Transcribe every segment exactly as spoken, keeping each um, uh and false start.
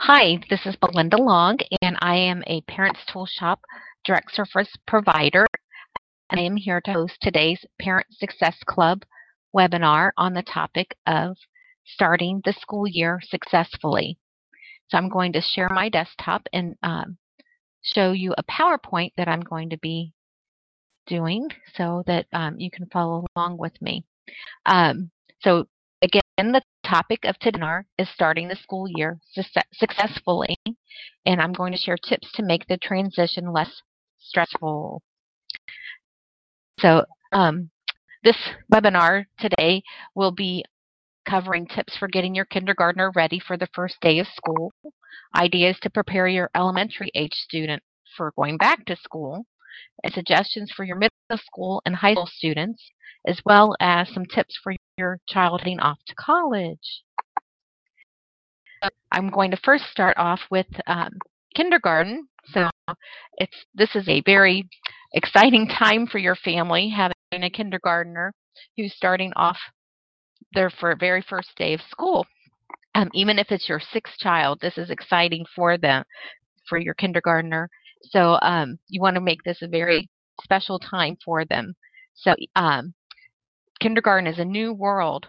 Hi, this is Belinda Long, and I am a Parents Tool Shop direct service provider. And I am here to host today's Parent Success Club webinar on the topic of starting the school year successfully. So I'm going to share my desktop and um, show you a PowerPoint that I'm going to be doing so that um, you can follow along with me. Um, so again, the topic of today's webinar is starting the school year successfully, and I'm going to share tips to make the transition less stressful. So um, this webinar today will be covering tips for getting your kindergartner ready for the first day of school, ideas to prepare your elementary age student for going back to school, and suggestions for your middle school and high school students, as well as some tips for your child heading off to college. I'm going to first start off with um, kindergarten. So it's this is a very exciting time for your family, having a kindergartner who's starting off their for very first day of school. Um, even if it's your sixth child, this is exciting for them, for your kindergartner. So um, you want to make this a very special time for them. So um, kindergarten is a new world.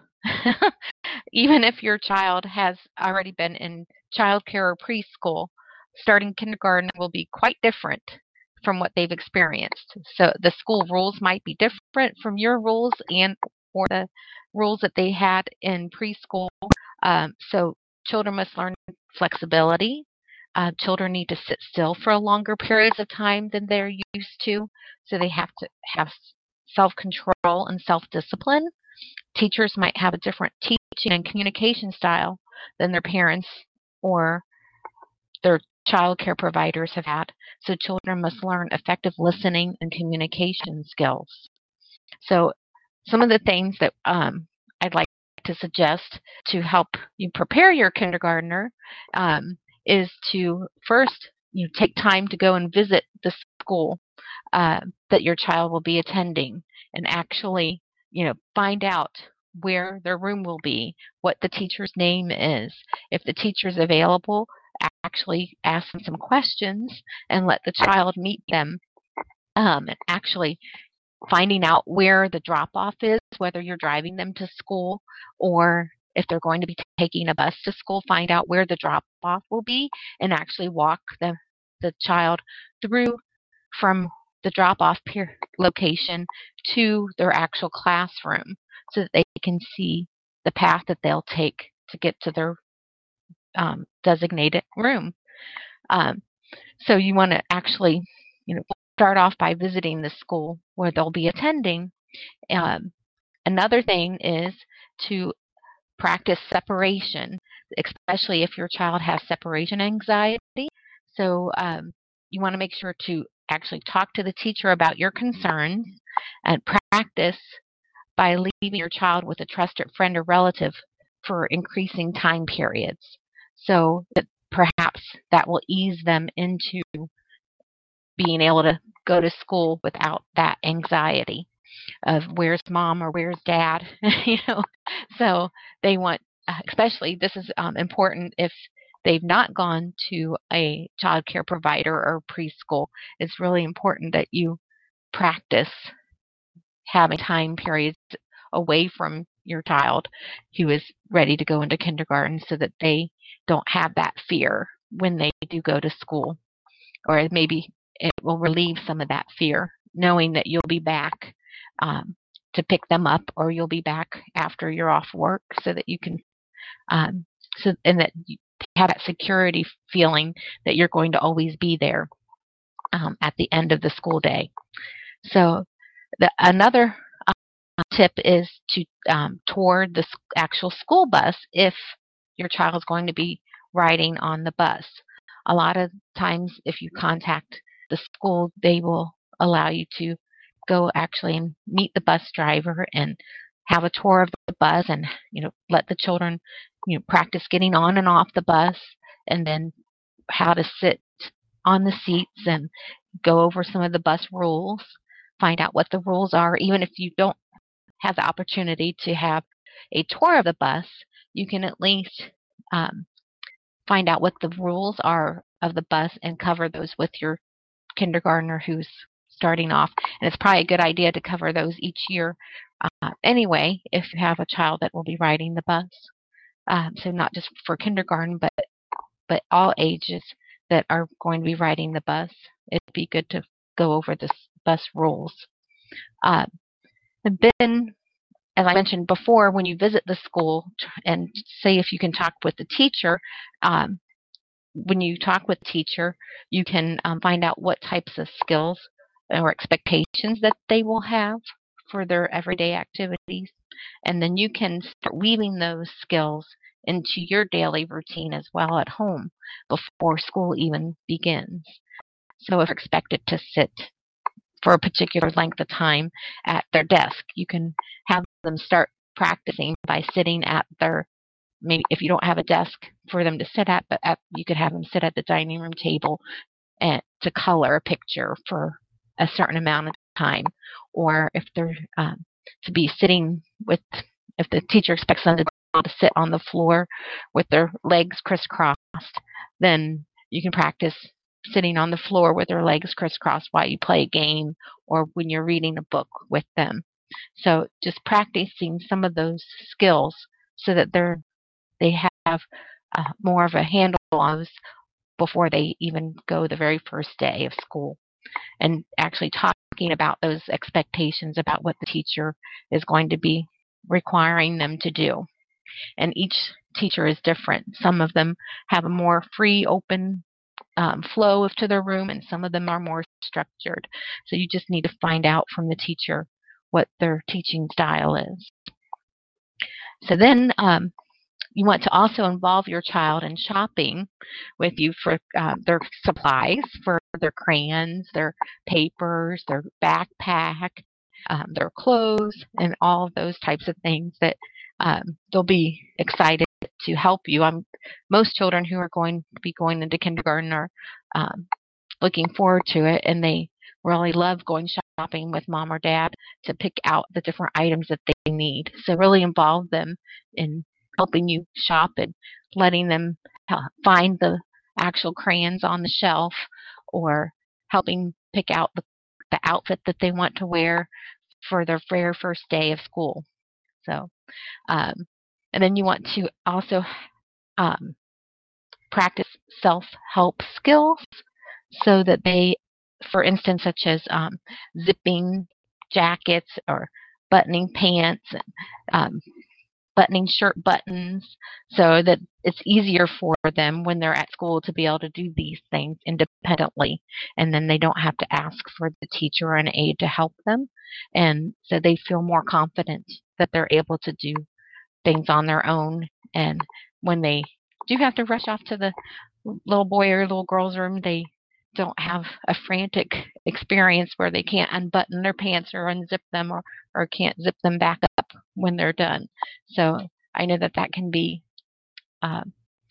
Even if your child has already been in childcare or preschool, starting kindergarten will be quite different from what they've experienced. So the school rules might be different from your rules and or the rules that they had in preschool. Um, so children must learn flexibility. Uh, children need to sit still for longer periods of time than they're used to, so they have to have self-control and self-discipline. Teachers might have a different teaching and communication style than their parents or their child care providers have had, so children must learn effective listening and communication skills. So some of the things that um, I'd like to suggest to help you prepare your kindergartner um, is to first you know, take time to go and visit the school uh, that your child will be attending, and actually you know find out where their room will be, what the teacher's name is. If the teacher's available, actually ask them some questions and let the child meet them. Um, and actually finding out where the drop-off is, whether you're driving them to school or if they're going to be taking a bus to school, find out where the drop-off will be and actually walk the, the child through from the drop-off location to their actual classroom so that they can see the path that they'll take to get to their um, designated room. Um, so you want to actually, you know, start off by visiting the school where they'll be attending. Um, another thing is to practice separation, especially if your child has separation anxiety. So um, you want to make sure to actually talk to the teacher about your concerns and practice by leaving your child with a trusted friend or relative for increasing time periods. So that perhaps that will ease them into being able to go to school without that anxiety of where's mom or where's dad, you know. So they want, especially this is um, important if they've not gone to a child care provider or preschool. It's really important that you practice having time periods away from your child who is ready to go into kindergarten so that they don't have that fear when they do go to school, or maybe it will relieve some of that fear knowing that you'll be back um, to pick them up, or you'll be back after you're off work so that you can um, so and that you have that security feeling that you're going to always be there um, at the end of the school day. So the, another uh, tip is to um, tour the actual school bus if your child is going to be riding on the bus. A lot of times if you contact the school, they will allow you to go actually and meet the bus driver and have a tour of the bus, and you know let the children you know practice getting on and off the bus, and then how to sit on the seats and go over some of the bus rules, find out what the rules are. Even if you don't have the opportunity to have a tour of the bus, you can at least um, find out what the rules are of the bus and cover those with your kindergartner who's starting off. And it's probably a good idea to cover those each year uh, anyway, if you have a child that will be riding the bus. Um, so not just for kindergarten, but but all ages that are going to be riding the bus. It'd be good to go over the bus rules. Uh, and then, as I mentioned before, when you visit the school and say if you can talk with the teacher, um, when you talk with the teacher, you can um, find out what types of skills or expectations that they will have for their everyday activities. And then you can start weaving those skills into your daily routine as well at home before school even begins. So if you're expected to sit for a particular length of time at their desk, you can have them start practicing by sitting at their, maybe if you don't have a desk for them to sit at, but at, you could have them sit at the dining room table and to color a picture for a certain amount of time. Or if they're um, to be sitting with, if the teacher expects them to, to sit on the floor with their legs crisscrossed, then you can practice sitting on the floor with their legs crisscrossed while you play a game or when you're reading a book with them. So just practicing some of those skills so that they're they have uh, more of a handle on those before they even go the very first day of school. And actually talking about those expectations about what the teacher is going to be requiring them to do. And each teacher is different. Some of them have a more free, open um, flow to their room, and some of them are more structured. So you just need to find out from the teacher what their teaching style is. So then um, you want to also involve your child in shopping with you for uh, their supplies, for their crayons, their papers, their backpack, um, their clothes, and all of those types of things that um, they'll be excited to help you. Um, most children who are going to be going into kindergarten are um, looking forward to it, and they really love going shopping with mom or dad to pick out the different items that they need. So really involve them in helping you shop and letting them find the actual crayons on the shelf, or helping pick out the, the outfit that they want to wear for their very first day of school. So, um, and then you want to also um, practice self-help skills so that they, for instance, such as um, zipping jackets or buttoning pants, and um, buttoning shirt buttons, so that it's easier for them when they're at school to be able to do these things independently, and then they don't have to ask for the teacher or an aide to help them, and so they feel more confident that they're able to do things on their own. And when they do have to rush off to the little boy or little girl's room, they don't have a frantic experience where they can't unbutton their pants or unzip them, or, or can't zip them back up when they're done. So I know that that can be uh,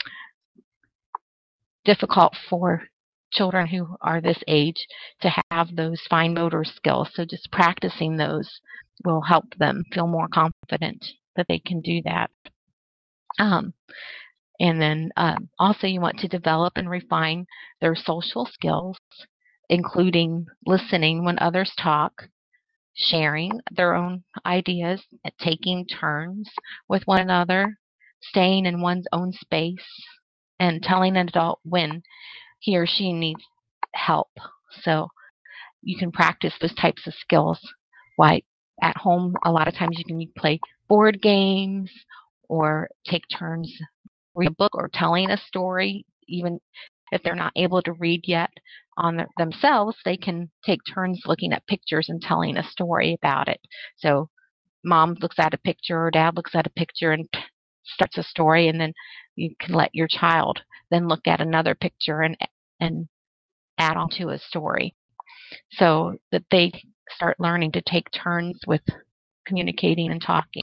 difficult for children who are this age to have those fine motor skills. So just practicing those will help them feel more confident that they can do that. Um, and then um, also you want to develop and refine their social skills, including listening when others talk, sharing their own ideas, taking turns with one another, staying in one's own space, and telling an adult when he or she needs help. So you can practice those types of skills. Like at home, a lot of times you can play board games or take turns reading a book or telling a story. Even if they're not able to read yet on their, themselves, they can take turns looking at pictures and telling a story about it. So mom looks at a picture or dad looks at a picture and starts a story, and then you can let your child then look at another picture and and add on to a story, so that they start learning to take turns with communicating and talking.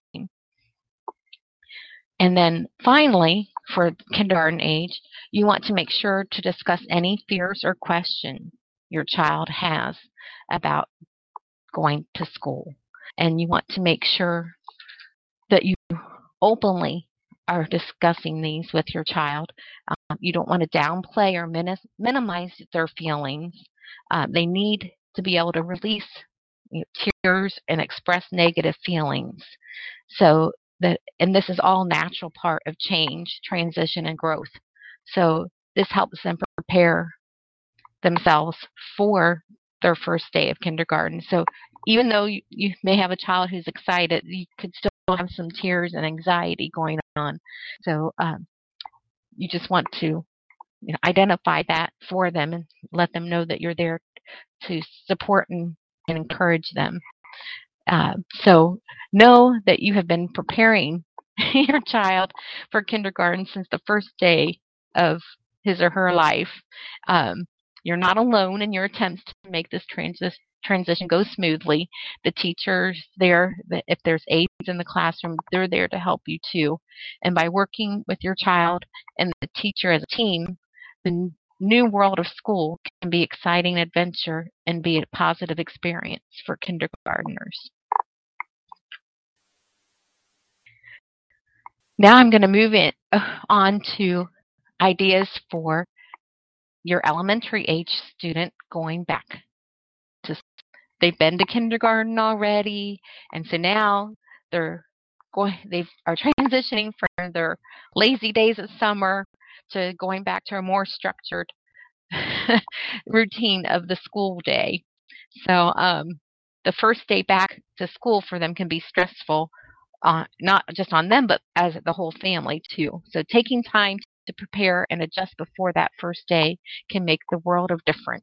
And then finally, for kindergarten age, you want to make sure to discuss any fears or questions your child has about going to school. And you want to make sure that you openly are discussing these with your child. you don't want to downplay or minis- minimize their feelings. Uh, they need to be able to release, you know, tears and express negative feelings. So that, and this is all natural part of change, transition, and growth. So this helps them prepare themselves for their first day of kindergarten. So even though you, you may have a child who's excited, you could still have some tears and anxiety going on. So um, you just want to, you know, identify that for them and let them know that you're there to support and, and encourage them. Uh, so know that you have been preparing your child for kindergarten since the first day of his or her life. Um, you're not alone in your attempts to make this transi- transition go smoothly. The teachers there, if there's aides in the classroom, they're there to help you too. And by working with your child and the teacher as a team, the new world of school can be exciting adventure and be a positive experience for kindergartners. Now I'm going to move it on to ideas for your elementary age student going back to, they've been to kindergarten already, and so now they're going, they are transitioning from their lazy days of summer to going back to a more structured routine of the school day. So um, the first day back to school for them can be stressful, uh, not just on them, but as the whole family too. So taking time to prepare and adjust before that first day can make the world of difference.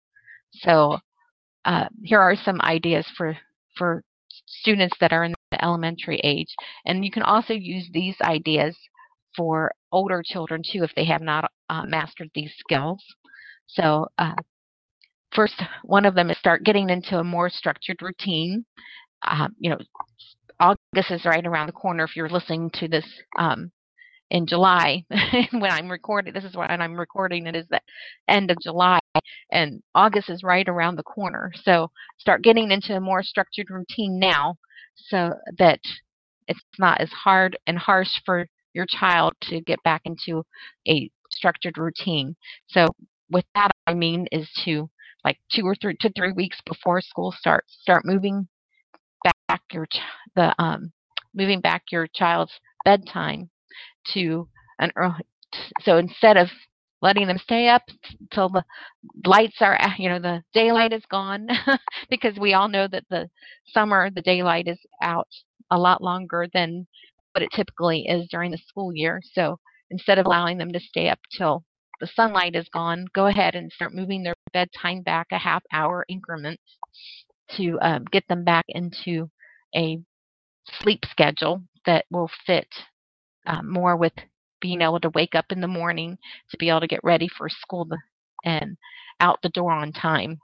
So uh, here are some ideas for for students that are in the elementary age, and you can also use these ideas for older children too if they have not uh, mastered these skills. So uh, first, one of them is start getting into a more structured routine. Um, you know, August is right around the corner. If you're listening to this um, in July, when I'm recording, this is when I'm recording it, is the end of July, and August is right around the corner. So start getting into a more structured routine now, so that it's not as hard and harsh for your child to get back into a structured routine. So with that, I mean is to, like, two or three to three weeks before school starts, start moving back your the um, moving back your child's bedtime to an early. So instead of letting them stay up till the lights are, you know, the daylight is gone, because we all know that the summer the daylight is out a lot longer than what it typically is during the school year. So instead of allowing them to stay up till the sunlight is gone, go ahead and start moving their bedtime back a half hour increments to um, get them back into a sleep schedule that will fit um, more with being able to wake up in the morning to be able to get ready for school and out the door on time,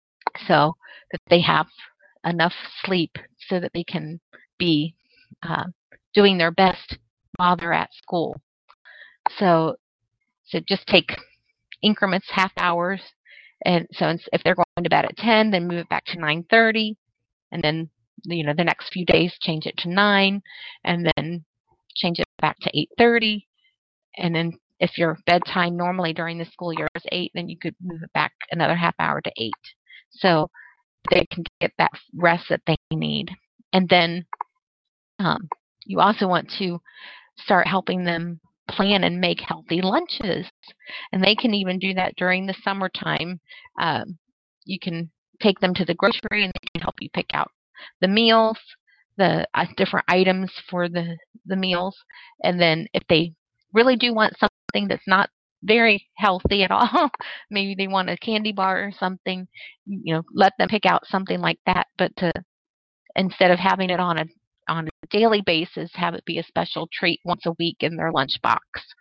so that they have enough sleep so that they can be uh, doing their best while they're at school. So, so just take increments, half hours, and so if they're going to bed at ten, then move it back to nine thirty, and then, you know, the next few days change it to nine, and then change it back to eight thirty, and then if your bedtime normally during the school year is eight, then you could move it back another half hour to eight, so they can get that rest that they need. And then um, you also want to start helping them plan and make healthy lunches, and they can even do that during the summertime. Um, you can take them to the grocery, and they can help you pick out the meals, the uh, different items for the the meals, and then if they really do want something that's not very healthy at all, maybe they want a candy bar or something, you know, let them pick out something like that, but to, instead of having it on a on a daily basis, have it be a special treat once a week in their lunchbox,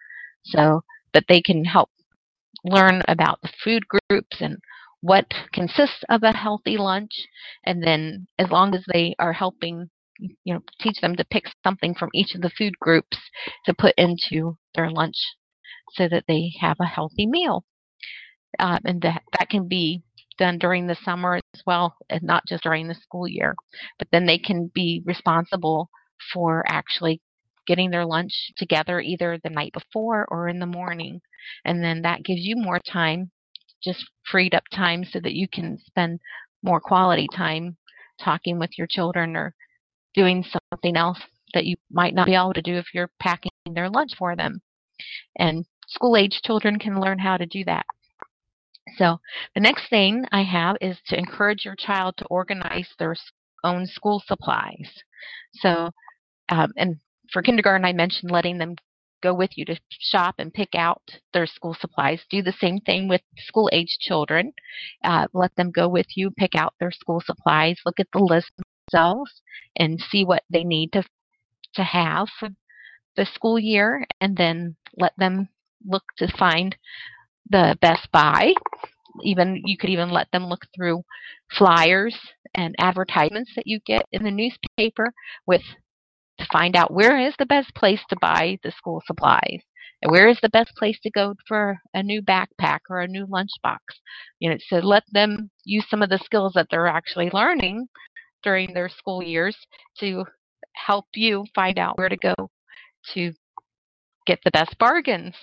so that they can help learn about the food groups and what consists of a healthy lunch. And then as long as they are helping, you know, teach them to pick something from each of the food groups to put into their lunch so that they have a healthy meal. Um, and that, that can be done during the summer as well, and not just during the school year. But then they can be responsible for actually getting their lunch together either the night before or in the morning. And then that gives you more time, just freed up time so that you can spend more quality time talking with your children or doing something else that you might not be able to do if you're packing their lunch for them. And school-age children can learn how to do that. So the next thing I have is to encourage your child to organize their own school supplies. So, um, and for kindergarten, I mentioned letting them go with you to shop and pick out their school supplies. Do the same thing with school-age children. Uh, let them go with you, pick out their school supplies, look at the list themselves, and see what they need to to have for the school year, and then let them look to find the best buy. Even you could even let them look through flyers and advertisements that you get in the newspaper with to find out where is the best place to buy the school supplies and where is the best place to go for a new backpack or a new lunchbox. You know, so let them use some of the skills that they're actually learning during their school years to help you find out where to go to get the best bargains.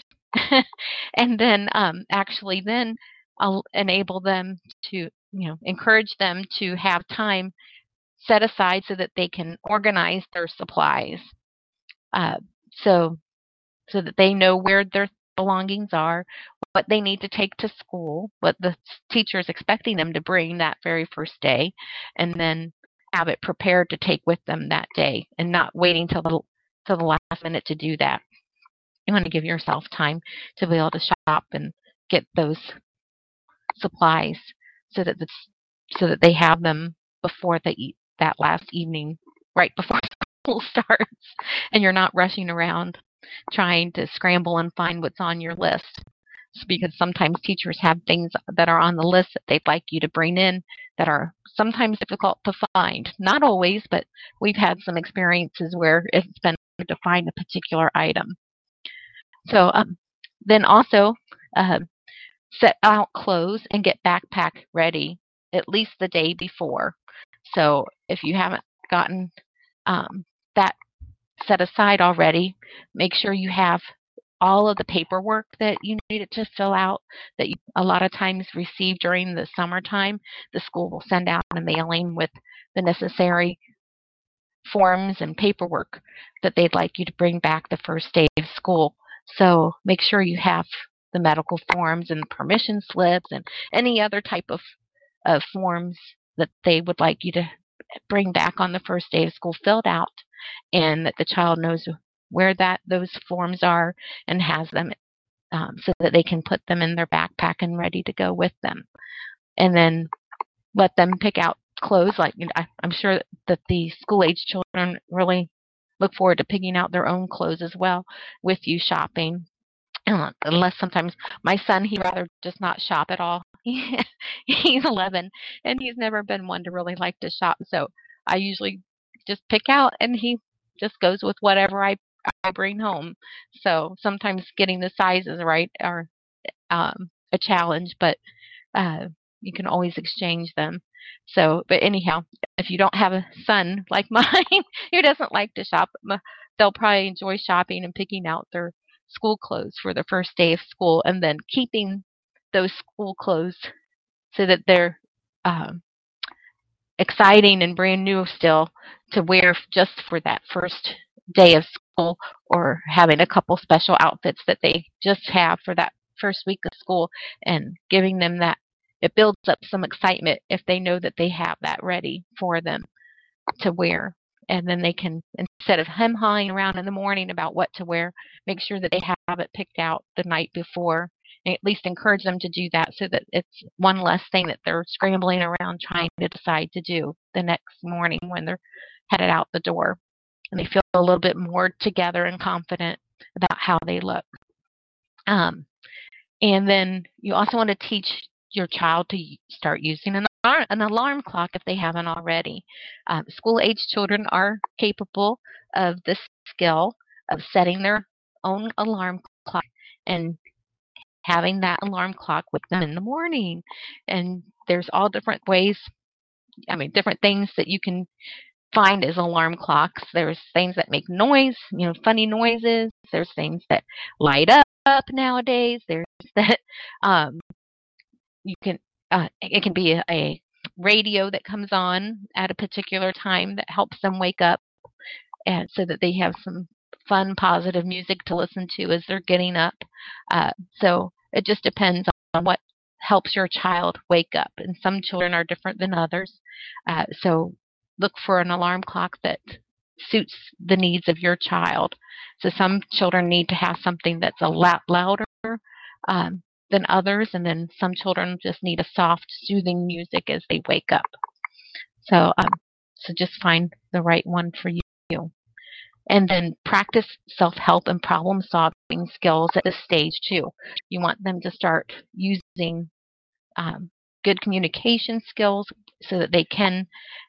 And then um, actually then I'll enable them to, you know, encourage them to have time set aside so that they can organize their supplies. Uh, so so that they know where their belongings are, what they need to take to school, what the teacher is expecting them to bring that very first day, and then have it prepared to take with them that day and not waiting till the, till the last minute to do that. You want to give yourself time to be able to shop and get those supplies so that it's, so that they have them before they eat that last evening, right before school starts, and you're not rushing around trying to scramble and find what's on your list. Because sometimes teachers have things that are on the list that they'd like you to bring in that are sometimes difficult to find. Not always, but we've had some experiences where it's been hard to find a particular item. So um, then also uh, set out clothes and get backpack ready at least the day before. So if you haven't gotten um, that set aside already, make sure you have all of the paperwork that you needed to fill out that you a lot of times receive during the summertime. The school will send out a mailing with the necessary forms and paperwork that they'd like you to bring back the first day of school. So make sure you have the medical forms and permission slips and any other type of, of forms that they would like you to bring back on the first day of school filled out, and that the child knows where that those forms are and has them um, so that they can put them in their backpack and ready to go with them. And then let them pick out clothes. Like, you know, I, I'm sure that the school-age children really look forward to picking out their own clothes as well with you shopping. Unless sometimes my son, he'd rather just not shop at all. He's eleven, and he's never been one to really like to shop. So I usually just pick out, and he just goes with whatever I, I bring home. So sometimes getting the sizes right are um, a challenge, but uh, you can always exchange them. So, but anyhow, if you don't have a son like mine who doesn't like to shop, they'll probably enjoy shopping and picking out their school clothes for the first day of school, and then keeping those school clothes so that they're um, exciting and brand new still to wear just for that first day of school, or having a couple special outfits that they just have for that first week of school, and giving them that. It builds up some excitement if they know that they have that ready for them to wear. And then they can, instead of hem-hawing around in the morning about what to wear, make sure that they have it picked out the night before, and at least encourage them to do that so that it's one less thing that they're scrambling around trying to decide to do the next morning when they're headed out the door. And they feel a little bit more together and confident about how they look. Um, and then you also want to teach your child to start using an, an alarm clock if they haven't already. Um, school-age children are capable of this skill of setting their own alarm clock and having that alarm clock with them in the morning. And there's all different ways, I mean, different things that you can find as alarm clocks. There's things that make noise, you know, funny noises. There's things that light up nowadays. There's that um, you can uh, it can be a, a radio that comes on at a particular time that helps them wake up, and so that they have some fun, positive music to listen to as they're getting up. Uh, so it just depends on what helps your child wake up. And some children are different than others. Uh, so look for an alarm clock that suits the needs of your child. So some children need to have something that's a lot louder um, than others, and then some children just need a soft, soothing music as they wake up. So, um, so just find the right one for you. And then practice self-help and problem-solving skills at this stage too. You want them to start using um, good communication skills so that they can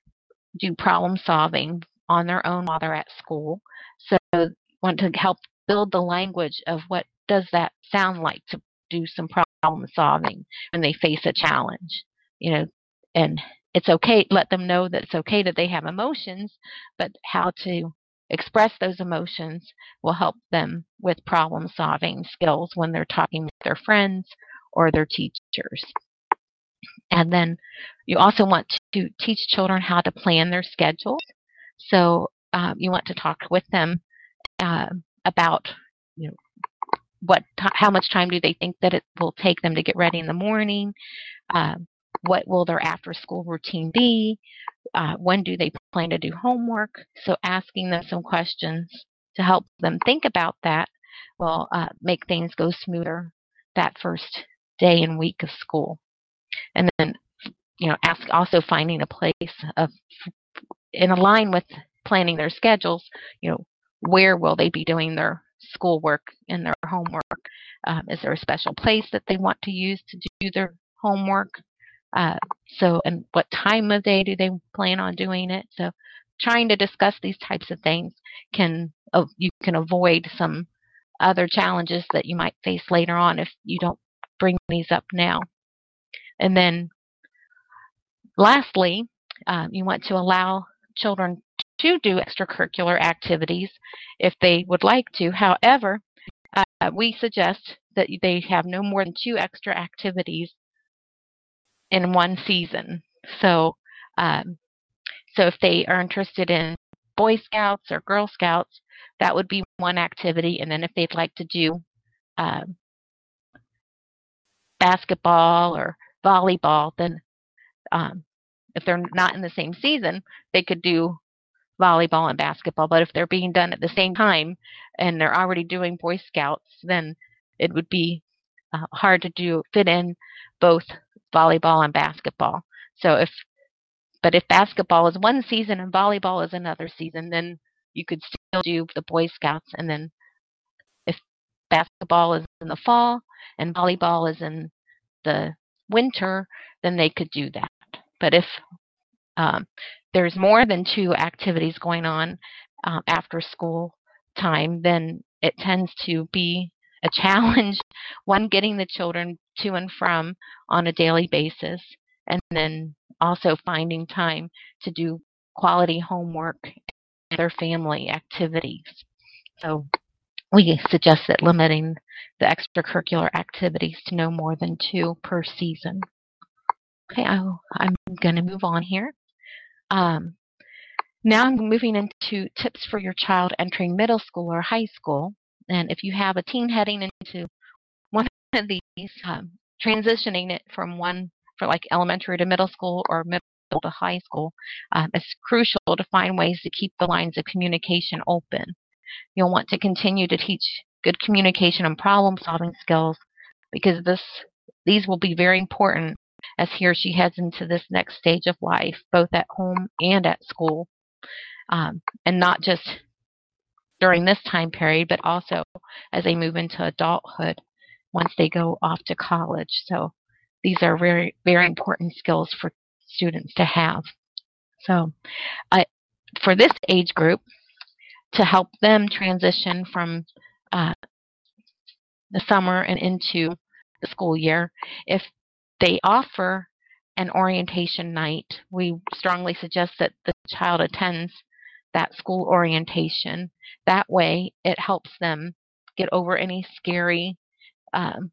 do problem-solving on their own while they're at school. So you want to help build the language of what does that sound like to do some problem-solving when they face a challenge. You know, and it's okay, let them know that it's okay that they have emotions, but how to express those emotions will help them with problem-solving skills when they're talking with their friends or their teachers. And then you also want to teach children how to plan their schedules. So um, you want to talk with them uh, about, you know, what, how much time do they think that it will take them to get ready in the morning? Uh, what will their after-school routine be? Uh, when do they plan to do homework? So asking them some questions to help them think about that will uh, make things go smoother that first day and week of school. And then, you know, ask also finding a place of, in line with planning their schedules, you know, where will they be doing their schoolwork and their homework? Um, is there a special place that they want to use to do their homework? Uh, so, and what time of day do they plan on doing it? So, trying to discuss these types of things can, uh, you can avoid some other challenges that you might face later on if you don't bring these up now. And then, lastly, um, you want to allow children to do extracurricular activities if they would like to. However, uh, we suggest that they have no more than two extra activities in one season. So, um, so if they are interested in Boy Scouts or Girl Scouts, that would be one activity. And then if they'd like to do uh, basketball or volleyball, then um, if they're not in the same season, they could do volleyball and basketball. But if they're being done at the same time and they're already doing Boy Scouts, then it would be uh, hard to do fit in both volleyball and basketball. So if, but if basketball is one season and volleyball is another season, then you could still do the Boy Scouts. And then if basketball is in the fall and volleyball is in the winter, then they could do that. But if um, there's more than two activities going on um, after school time, then it tends to be a challenge, one, getting the children to and from on a daily basis, and then also finding time to do quality homework and their family activities. So we suggest that limiting the extracurricular activities to no more than two per season. Okay, I'll, I'm going to move on here. Um, now I'm moving into tips for your child entering middle school or high school. And if you have a teen heading into one of these, um, transitioning it from one for like elementary to middle school or middle to high school, um, it's crucial to find ways to keep the lines of communication open. You'll want to continue to teach good communication and problem-solving skills because this these will be very important as he or she heads into this next stage of life, both at home and at school, um, and not just during this time period, but also as they move into adulthood once they go off to college. So these are very, very important skills for students to have. So uh, for this age group, to help them transition from uh, the summer and into the school year, if they offer an orientation night, we strongly suggest that the child attends that school orientation. That way, it helps them get over any scary um,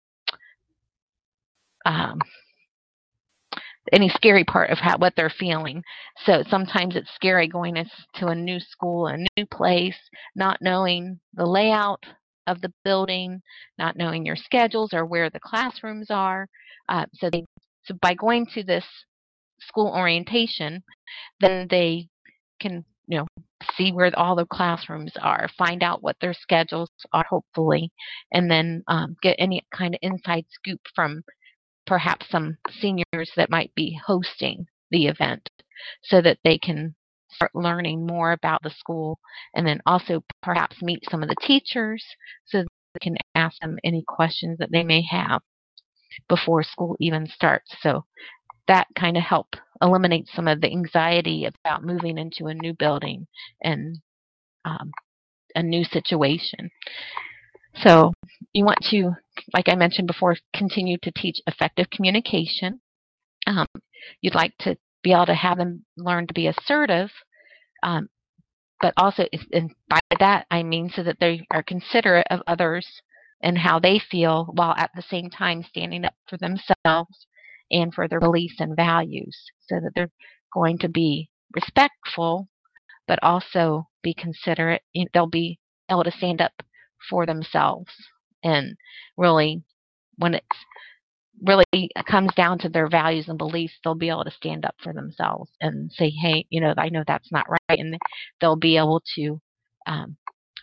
um, any scary part of how, what they're feeling. So sometimes it's scary going to a new school, a new place, not knowing the layout of the building, not knowing your schedules or where the classrooms are. Uh, so, they, so by going to this school orientation, then they can, you know, see where all the classrooms are, find out what their schedules are, hopefully, and then um, get any kind of inside scoop from perhaps some seniors that might be hosting the event so that they can start learning more about the school, and then also perhaps meet some of the teachers so that they can ask them any questions that they may have before school even starts. So that kind of help eliminate some of the anxiety about moving into a new building and um, a new situation. So you want to, like I mentioned before, continue to teach effective communication. Um, you'd like to be able to have them learn to be assertive, um, but also, and by that I mean so that they are considerate of others and how they feel, while at the same time standing up for themselves and for their beliefs and values, so that they're going to be respectful, but also be considerate. They'll be able to stand up for themselves, and really, when it's really comes down to their values and beliefs, they'll be able to stand up for themselves and say, hey, you know, I know that's not right, and they'll be able to um,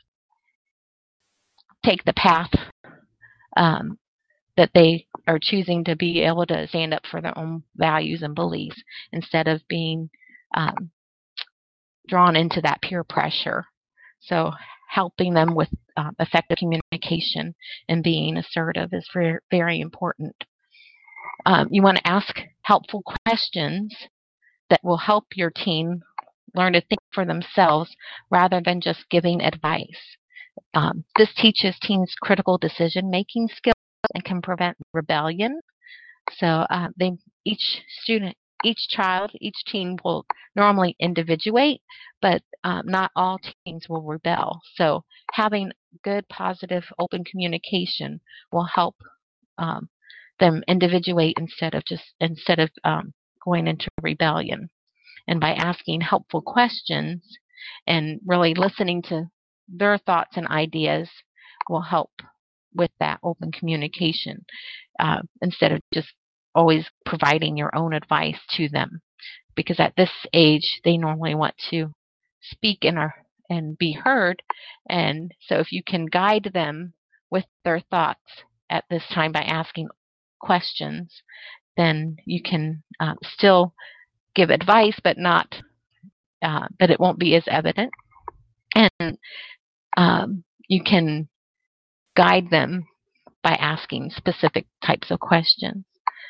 take the path um, that they are choosing to be able to stand up for their own values and beliefs instead of being um, drawn into that peer pressure. So helping them with uh, effective communication and being assertive is very, very important. Um, you want to ask helpful questions that will help your teen learn to think for themselves rather than just giving advice. Um, this teaches teens critical decision-making skills and can prevent rebellion. So uh, they, each student, each child, each teen will normally individuate, but um, not all teens will rebel. So having good, positive, open communication will help um, them individuate instead of just instead of um, going into rebellion. And by asking helpful questions and really listening to their thoughts and ideas will help with that open communication uh, instead of just always providing your own advice to them, because at this age they normally want to speak and are and be heard. And so if you can guide them with their thoughts at this time by asking questions, then you can uh, still give advice, but not uh, but it won't be as evident, and um, you can guide them by asking specific types of questions.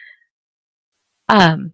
Um,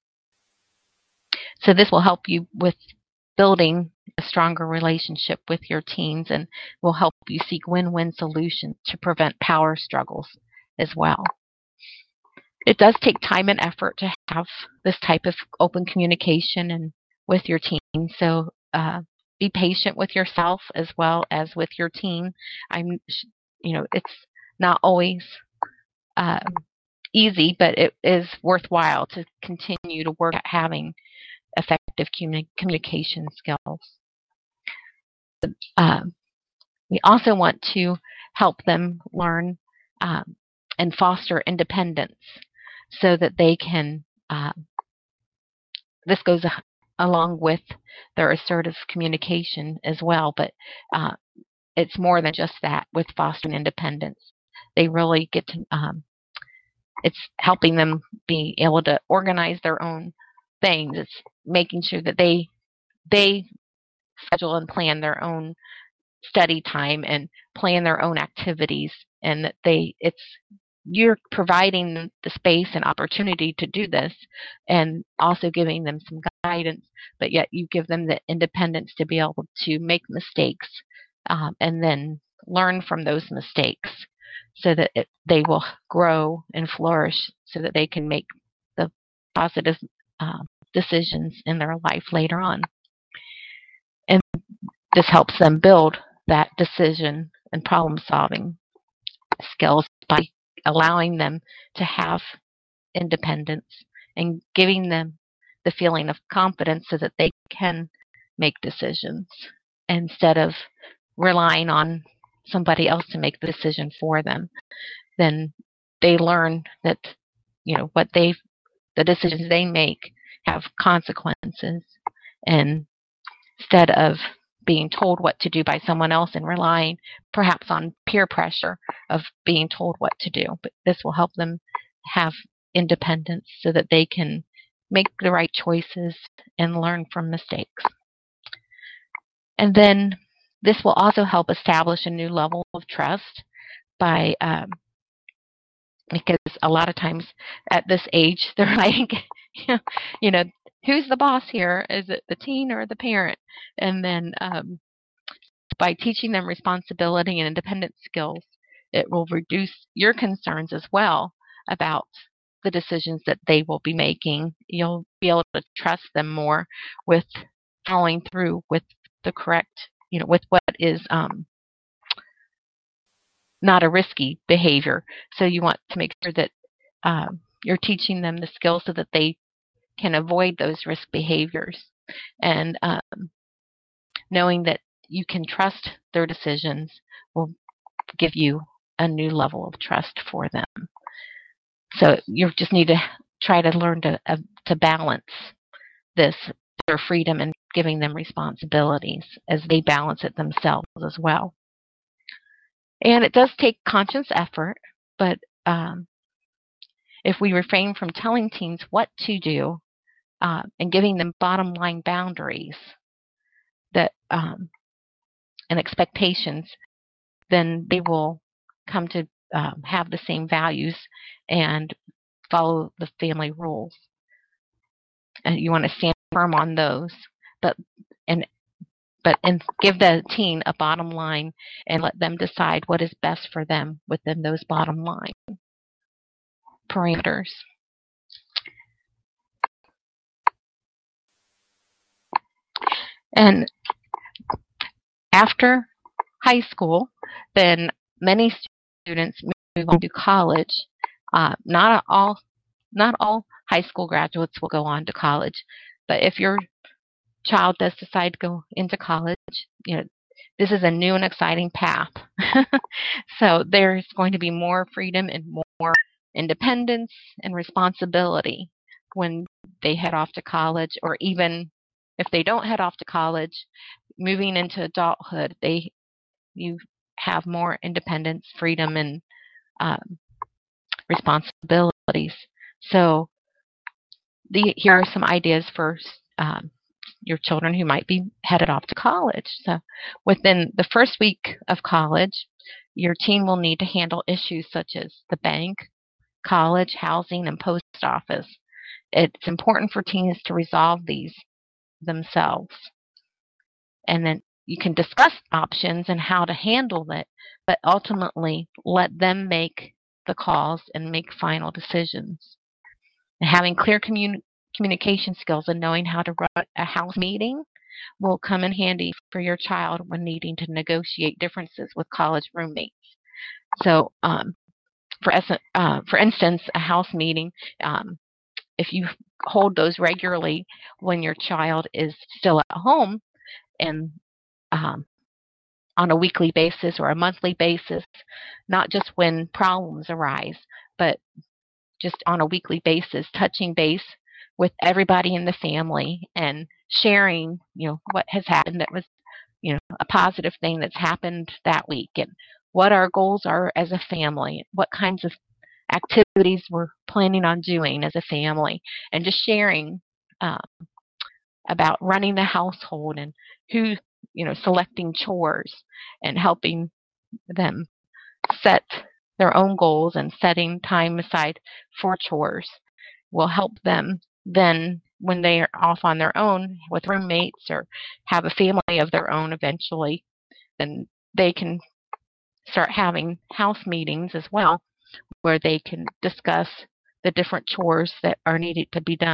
so this will help you with building a stronger relationship with your teens and will help you seek win-win solutions to prevent power struggles as well. It does take time and effort to have this type of open communication and with your teen. So uh, be patient with yourself as well as with your teen. I'm, you know, it's not always uh, easy, but it is worthwhile to continue to work at having effective communi- communication skills. Um, we also want to help them learn um, and foster independence so that they can, uh, this goes along with their assertive communication as well, but uh, it's more than just that with fostering independence. They really get to, um, it's helping them be able to organize their own things. It's making sure that they, they schedule and plan their own study time and plan their own activities, and that they, it's, you're providing the space and opportunity to do this and also giving them some guidance, but yet you give them the independence to be able to make mistakes um, and then learn from those mistakes so that it, they will grow and flourish so that they can make the positive uh, decisions in their life later on. And this helps them build that decision and problem solving skills by allowing them to have independence and giving them the feeling of confidence so that they can make decisions instead of relying on somebody else to make the decision for them. Then they learn that, you know, what they, the decisions they make have consequences, and instead of being told what to do by someone else and relying perhaps on peer pressure of being told what to do. But this will help them have independence so that they can make the right choices and learn from mistakes. And then this will also help establish a new level of trust by, um, because a lot of times at this age, they're like, you know, who's the boss here? Is it the teen or the parent? And then um, by teaching them responsibility and independent skills, it will reduce your concerns as well about the decisions that they will be making. You'll be able to trust them more with following through with the correct, you know, with what is um, not a risky behavior. So you want to make sure that um, you're teaching them the skills so that they can avoid those risk behaviors, and um, knowing that you can trust their decisions will give you a new level of trust for them. So you just need to try to learn to uh, to balance this, their freedom, and giving them responsibilities as they balance it themselves as well. And it does take conscious effort, but um, if we refrain from telling teens what to do uh, and giving them bottom line boundaries that um, and expectations, then they will come to um, have the same values and follow the family rules. And you want to stand firm on those, but and but and give the teen a bottom line and let them decide what is best for them within those bottom line parameters. And after high school, then many students move on to college. Uh, not all, not all high school graduates will go on to college, but if your child does decide to go into college, you know, this is a new and exciting path. So there's going to be more freedom and more independence and responsibility when they head off to college, or even if they don't head off to college, moving into adulthood, they you have more independence, freedom, and um, responsibilities. So the, here are some ideas for um, your children who might be headed off to college. So within the first week of college, your teen will need to handle issues such as the bank, college, housing, and post office. It's important for teens to resolve these themselves. And then you can discuss options and how to handle it, but ultimately let them make the calls and make final decisions. And having clear commun- communication skills and knowing how to run a house meeting will come in handy for your child when needing to negotiate differences with college roommates. So, um, for, uh, for instance, a house meeting, um, if you hold those regularly when your child is still at home, and um, on a weekly basis or a monthly basis, not just when problems arise, but just on a weekly basis, touching base with everybody in the family and sharing, you know, what has happened that was, you know, a positive thing that's happened that week, and what our goals are as a family, what kinds of activities we're planning on doing as a family, and just sharing um, about running the household and who, you know, selecting chores and helping them set their own goals and setting time aside for chores will help them then when they are off on their own with roommates or have a family of their own eventually, then they can start having house meetings as well where they can discuss the different chores that are needed to be done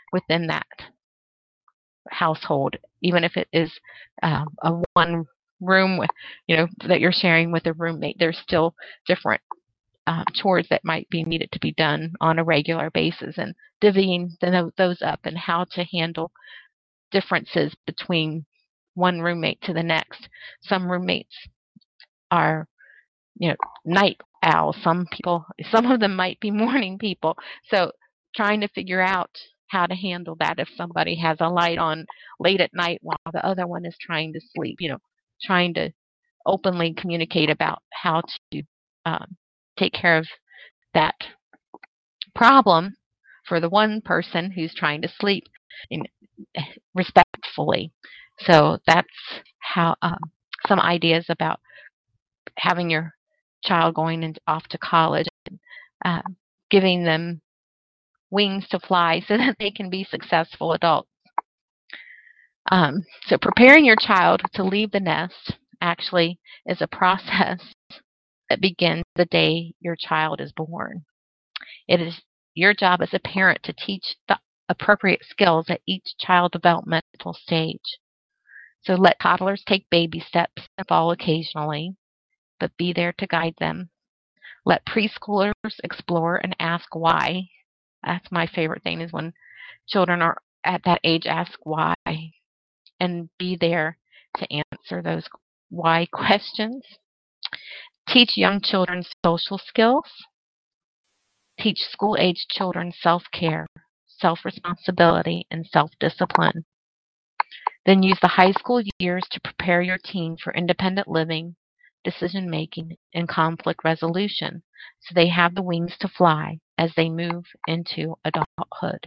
within that household, even if it is um, a one room with, you know, that you're sharing with a roommate. There's still different um, chores that might be needed to be done on a regular basis, and divvying the, those up and how to handle differences between one roommate to the next. Some roommates are, you know, night owls. Some people, some of them might be morning people. So trying to figure out how to handle that if somebody has a light on late at night while the other one is trying to sleep, you know, trying to openly communicate about how to um, take care of that problem for the one person who's trying to sleep in, respectfully. So that's how um, some ideas about having your child going in, off to college, and uh, giving them wings to fly so that they can be successful adults. Um, so preparing your child to leave the nest actually is a process that begins the day your child is born. It is your job as a parent to teach the appropriate skills at each child developmental stage. So let toddlers take baby steps and fall occasionally, but be there to guide them. Let preschoolers explore and ask why. That's my favorite thing, is when children are at that age, ask why, and be there to answer those why questions. Teach young children social skills. Teach school-age children self-care, self-responsibility, and self-discipline. Then use the high school years to prepare your teen for independent living, decision-making, and conflict resolution, so they have the wings to fly as they move into adulthood.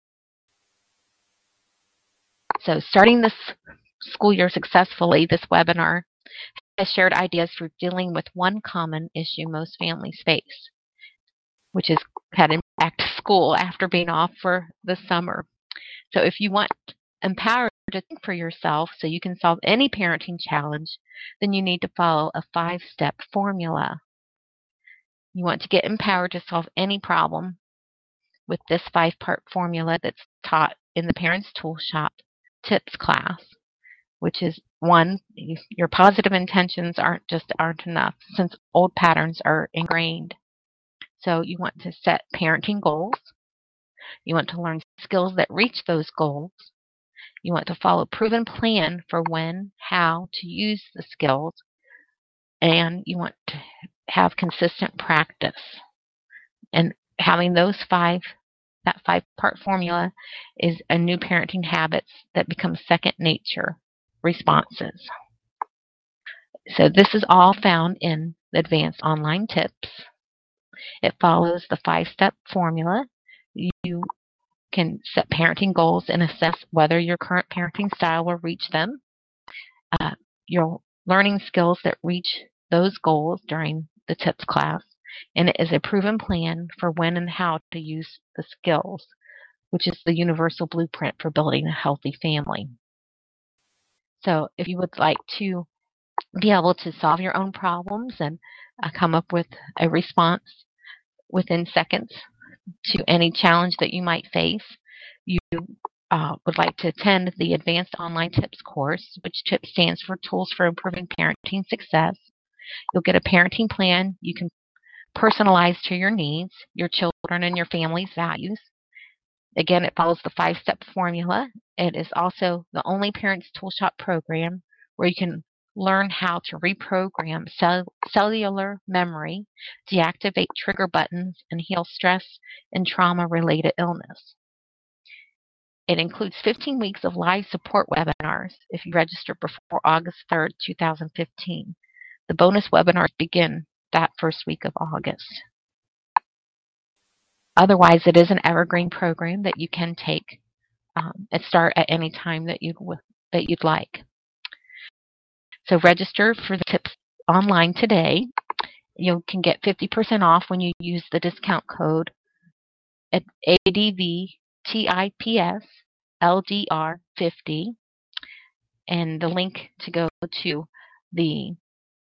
So starting this school year successfully, this webinar has shared ideas for dealing with one common issue most families face, which is heading back to school after being off for the summer. So if you want empowered to think for yourself so you can solve any parenting challenge, then you need to follow a five-step formula. You want to get empowered to solve any problem with this five-part formula that's taught in the Parents Tool Shop tips class, which is one, your positive intentions aren't just aren't enough, since old patterns are ingrained. So you want to set parenting goals. You want to learn skills that reach those goals. You want to follow a proven plan for when, how to use the skills. And you want to have consistent practice. And having those five, that five-part formula is a new parenting habits that become second nature responses. So this is all found in the Advanced Online Tips. It follows the five-step formula. You can set parenting goals and assess whether your current parenting style will reach them. Uh, you're learning skills that reach those goals during the tips class, and it is a proven plan for when and how to use the skills, which is the universal blueprint for building a healthy family. So if you would like to be able to solve your own problems and uh, come up with a response within seconds to any challenge that you might face, you uh, would like to attend the Advanced Online Tips course, which TIPS stands for Tools for Improving Parenting Success. You'll get a parenting plan you can personalize to your needs, your children, and your family's values. Again, it follows the five-step formula. It is also the only Parents Tool Shop program where you can learn how to reprogram cell cellular memory, deactivate trigger buttons, and heal stress and trauma-related illness. It includes fifteen weeks of live support webinars if you register before August third, two thousand fifteen. The bonus webinars begin that first week of August. Otherwise, it is an evergreen program that you can take um, and start at any time that, you, that you'd like. So register for the tips online today. You can get fifty percent off when you use the discount code at A D V T I P S L D R fifty, and the link to go to the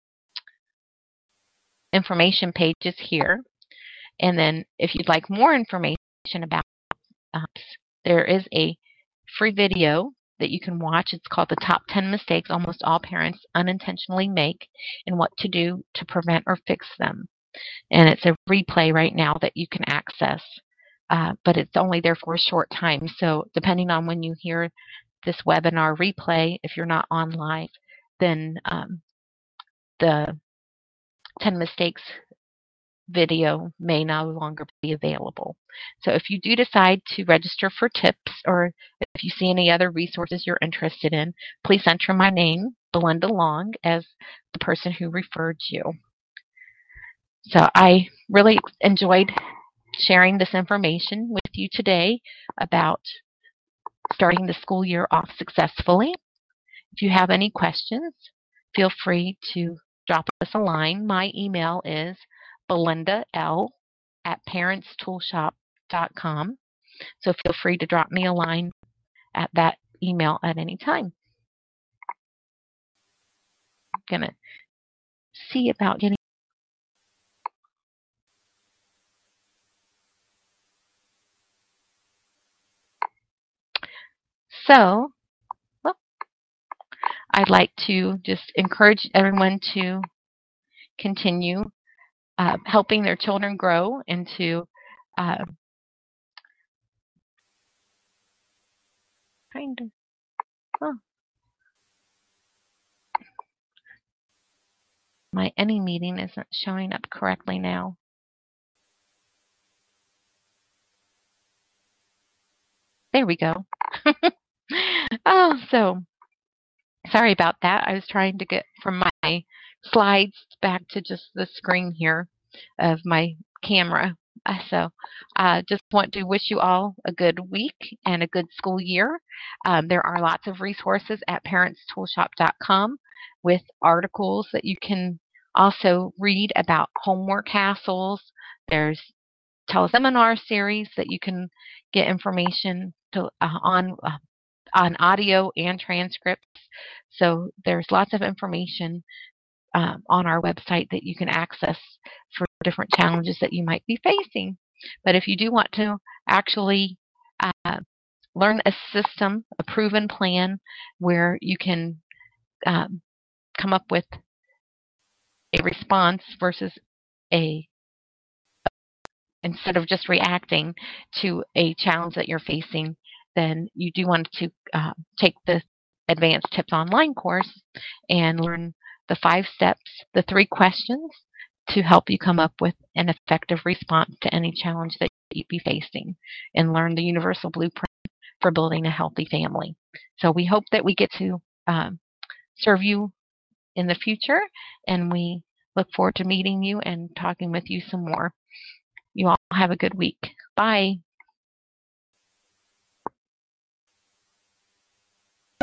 information page is here. And then if you'd like more information about us, there is a free video that you can watch. It's called The Top ten Mistakes Almost All Parents Unintentionally Make and What to Do to Prevent or Fix Them. And it's a replay right now that you can access, uh, but it's only there for a short time. So depending on when you hear this webinar replay, if you're not on live, then um, the ten Mistakes video may no longer be available. So if you do decide to register for tips, or if you see any other resources you're interested in, please enter my name, Belinda Long, as the person who referred you. So I really enjoyed sharing this information with you today about starting the school year off successfully. If you have any questions, feel free to drop us a line. My email is Belinda L at parents tool shop dot com. So feel free to drop me a line at that email at any time. I'm going to see about getting So, well, I'd like to just encourage everyone to continue uh, helping their children grow into uh, kind of, oh, my any meeting isn't showing up correctly now. There we go. Oh, so sorry about that. I was trying to get from my slides back to just the screen here of my camera. Uh, so I uh, just want to wish you all a good week and a good school year. Um, there are lots of resources at parents tool shop dot com with articles that you can also read about homework hassles. There's teleseminar series that you can get information to, uh, on uh, on audio and transcripts. So there's lots of information um, on our website that you can access for different challenges that you might be facing. But if you do want to actually uh, learn a system, a proven plan where you can um, come up with a response versus a instead of just reacting to a challenge that you're facing, then you do want to uh, take the Advanced Tips Online course and learn the five steps, the three questions to help you come up with an effective response to any challenge that you'd be facing, and learn the universal blueprint for building a healthy family. So we hope that we get to um, serve you in the future, and we look forward to meeting you and talking with you some more. You all have a good week. Bye.